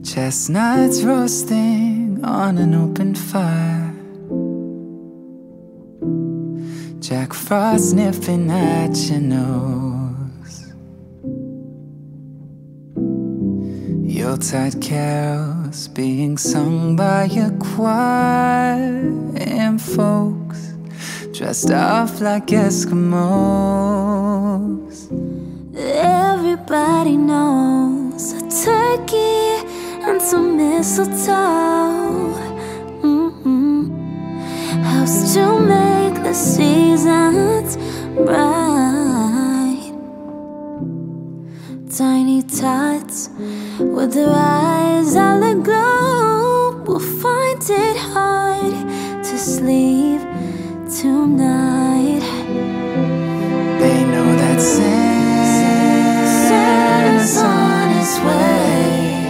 Chestnuts roasting on an open fire, Jack Frost nipping at your nose, Yuletide carols being sung by a choir, and folks dressed up like Eskimos. Everybody knows a turkey and some mistletoe helps to make the seasons bright. Tiny tots with their eyes all aglow will find it hard to sleep tonight. They know that Santa's on his way.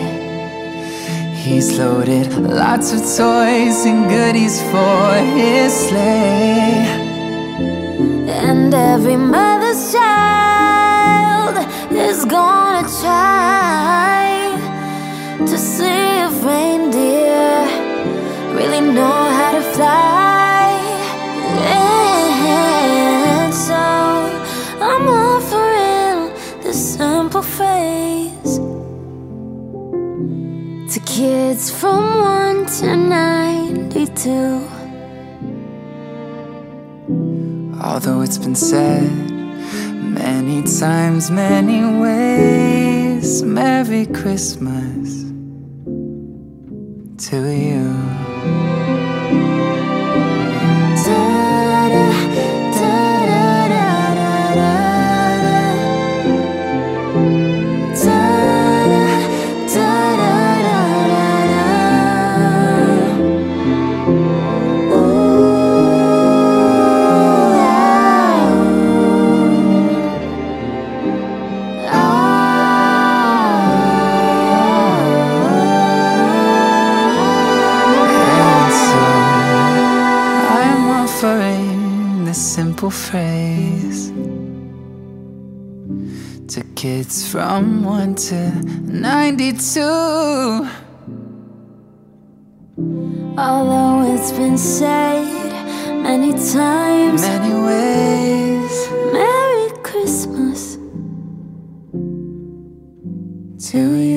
He's loaded lots of toys and goodies for his sleigh. And every mother's child is gonna try to see if reindeer really know how to fly. And so I'm offering this simple phrase to kids from 1 to 92. Although it's been said many times, many ways, Merry Christmas to you. This simple phrase to kids from 1 to 92. Although it's been said many times, many ways, Merry Christmas to you.